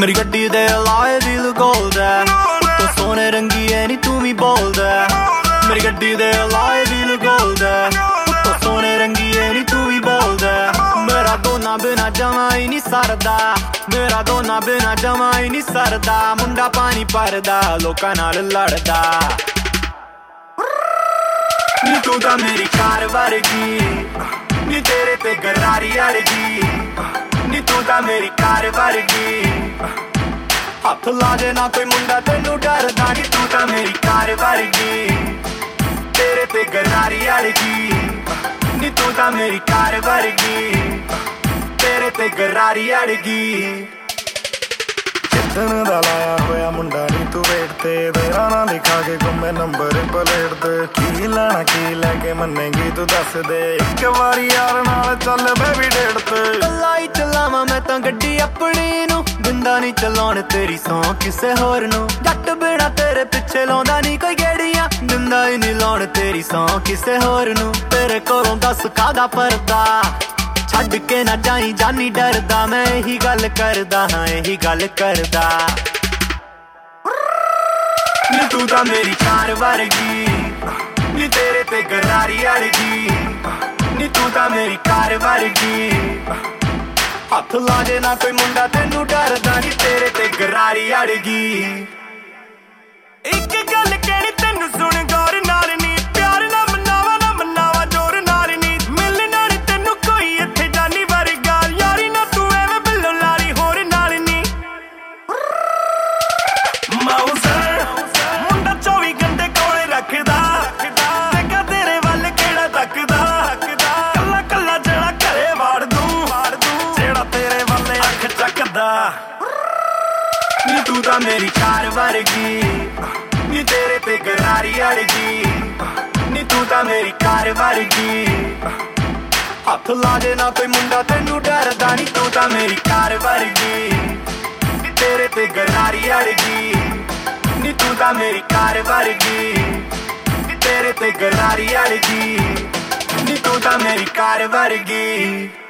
मेरी गड्डी दे लाए दिल गोल्ड है, तो सोने रंगी है नी तू भी बोल्ड है। मेरी गड्डी दे लाए दिल गोल्ड है, तो सोने रंगी है नी तू भी बोल्ड है। मेरा दोना बिना जमा ही नहीं सरदा, मेरा दोना बिना जमा ही नहीं सरदा। मुंडा पानी भरदा लोकां नाल लड़दा, नी तू तां मेरी कार वर्गी, नी तेरे ते गरारी अड़गी। नी तू तां मेरी कार वर्गी, हथ ला दे ना कोई मुंडा तेनू डरदा। नी तू तां मेरी कार वर्गी, तेरे ते गरारी अड़गी। नी तू तां मेरी कार वर्गी, तेरे ते गरारी अड़गी। जिद्दन दा लाया होया मुंडा नी तू वेट ते, तेरा ना लिखा के घूमे नंबर प्लेट ते। की लेना की लैके मन्नेगी तू दस दे, एक बारी यार नाल चल बेबी डेट ते। कल्ला ही चलावां मैं तां गड्डी अपनी नू, दिंदा नी चलाउण तेरी सौं किसे होर नू। जट बिना तेरे पिछे लाउंदा नी कोई गेड़ियां, दिंदा ही नी लाउण तेरी सौं किसे होर नू। तेरे कोलों दस कादा परदा, छड्ड के ना जाई जानी डरदा। मैं यही गल करदा, हाँ यही गल करदा। नी तू तां मेरी कार वर्गी, नी तेरे ते गरारी अड़गी। नी तू तां मेरी कार वर्गी, हथ ला दे ना कोई मुंडा तेनू डरदा। नी तेरे ते गरारी अड़गी। एक गल कहनी तेनू सुन गौर नाल नी, प्यार ना मनावा जोर नाल नी। मिलना नी तेनू कोई इत्थे जानी वर्गा, यारी ना तू एवें बिल्लो लारी होर नाल नी। माउज़र मुंडा 24 घंटे कोले रखदा, देखा तेरे वल केड़ा तकदा। कल्ला कल्ला जेड़ा घरे वाड़ दूं, जेड़ा तेरे वल अख चकदा। नी तू तां मेरी कार वर्गी, नी तेरे ते गरारी अड़गी। नी तू तां मेरी कार वर्गी, हथ ला दे ना कोई मुंडा तेनू डरदा। नी तू तां मेरी कार वर्गी, नी तेरे ते गरारी अड़गी। नी तू तां मेरी कार वर्गी, नी तेरे ते गरारी अड़गी। नी तू तां मेरी कार वर्गी।